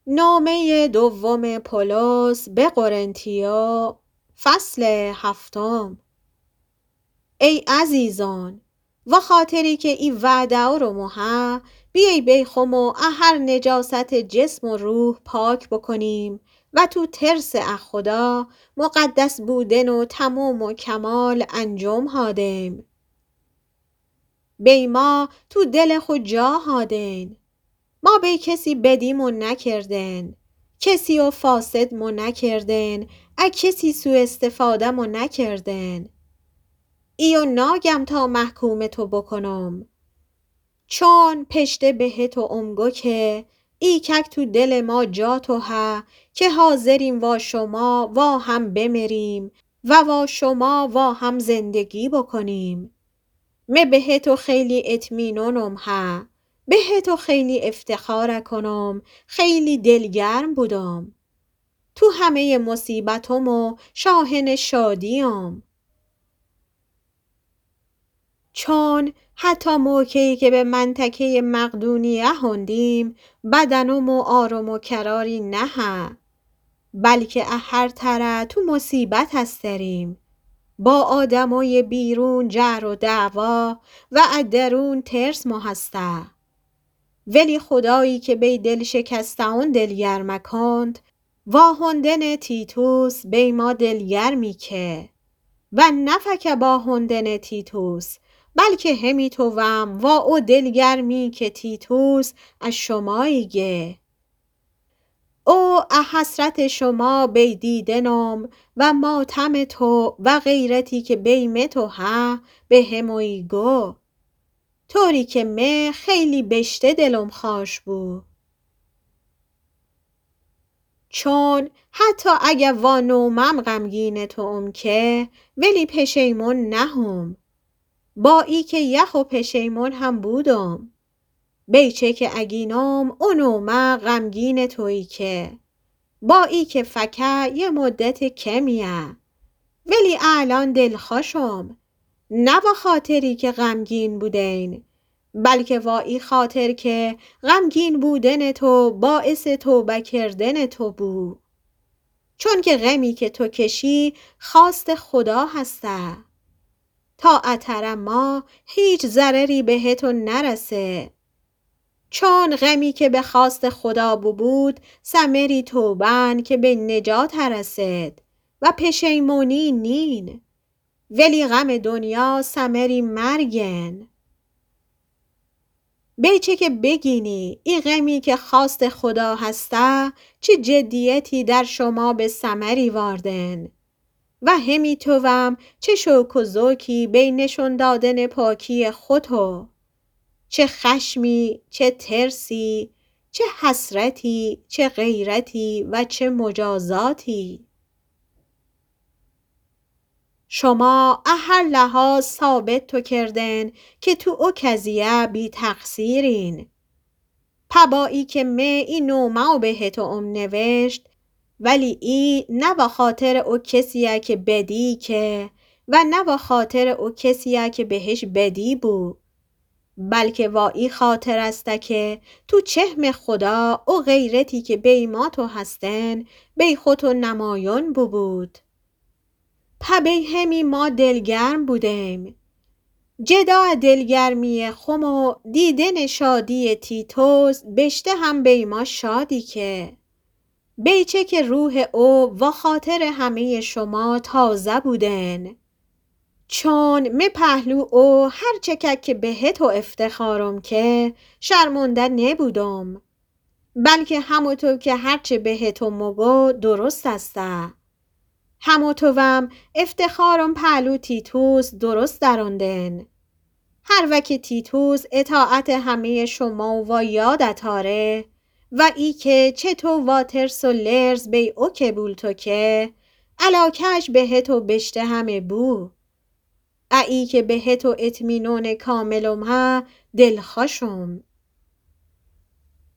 نامه دوم پولس به قرنتیا، فصل 7. ای عزیزان، و خاطری که ای وعده رو مها بیای بیخم و هر نجاست جسم و روح پاک بکنیم و تو ترس خدا مقدس بودن و تمام و کمال انجام هادیم. بی ما تو دل خود جا هادین، ما به کسی بدیمو نکردن، کسی و فاسد مو نکردن، کسی سوء استفاده مو نکردن. ایو ناگم تا محکوم تو بکنم، چون پشته به تو امگو که ای کک تو دل ما جا تو ها، که حاضریم وا شما وا هم بمیریم و وا شما وا هم زندگی بکنیم. به تو خیلی اطمینانم ها، به تو خیلی افتخار کنم، خیلی دلگرم بودم. تو همه مصیبتم و شاهن شادیم، چون حتی موقعی که به منطقه مقدونیه هندیم بدنم و آرام و کراری نه ها، بلکه هر طرح تو مصیبت هستریم، با آدمای بیرون جر و دعوا و درون ترس مو هسته. ولی خدایی که بی دل شکستهان دلگرم کند و هندن تیتوس بی ما دلگرمی که، و نه فک با هندن تیتوس بلکه همی توام و او دلگرمی که تیتوس از شماییگه. او حسرت شما بی دیدنم و ماتم تو و غیرتی که بیم تو ها به هموی گو، طوری که من خیلی بشته دلم خواش بو. چون حتی اگه وانومم غمگین توام که ولی پشیمون نهم، با ای که یخ و پشیمون هم بودم. بیچه که اگینام اونومه غمگین تویی که، با ای که فکر یه مدت کمیه، ولی الان دلخوشم، نه با خاطری که غمگین بودین، بلکه با ای خاطر که غمگین بودن تو باعث توبه کردن تو بود. چون که غمی که تو کشی خواست خدا هسته، تا اتر ما هیچ ضرری به تو نرسه. چون غمی که به خواست خدا بود ثمری توبن که به نجات رسد و پشیمونی نین، ولی غم دنیا ثمری مرگن. بیچه که بگینی ای غمی که خواست خدا هسته چه جدیتی در شما به ثمری واردن، و همی توام چه شوک و ذوکی بی نشون دادن پاکی خودتو، چه خشمی، چه ترسی، چه حسرتی، چه غیرتی و چه مجازاتی. شما هر لحاظ ثابت تو کردن که تو او کزیه بی تقصیرین. پبایی که من این نومه به تو نوشت، ولی ای نه با خاطر او کسیه که بدی که، و نه با خاطر او کسیه که بهش بدی بود، بلکه با ای خاطر است که تو چهم خدا او غیرتی که بی ما تو هستن بی خودتو نمایان بود. پبی همی ما دلگرم بودیم، جدا دلگرمی خم و دیدن شادی تیتوس بشته هم بی ما شادی که، بیچه که روح او و خاطر همه شما تازه بودن. چون می پهلو او هر چکک که به تو افتخارم که شرمنده نبودم، بلکه هموتو که هرچه به تو مگو درست استه. هموتوم افتخارم پهلو تیتوس درست دراندن. هر وکی تیتوس اطاعت همه شما و یادت آره، و ای که چه تو و ترس و لرز بی او کبول تو که علاکش به تو بشته همه بو. ای که به تو اطمینان کاملم ها دلخوشم.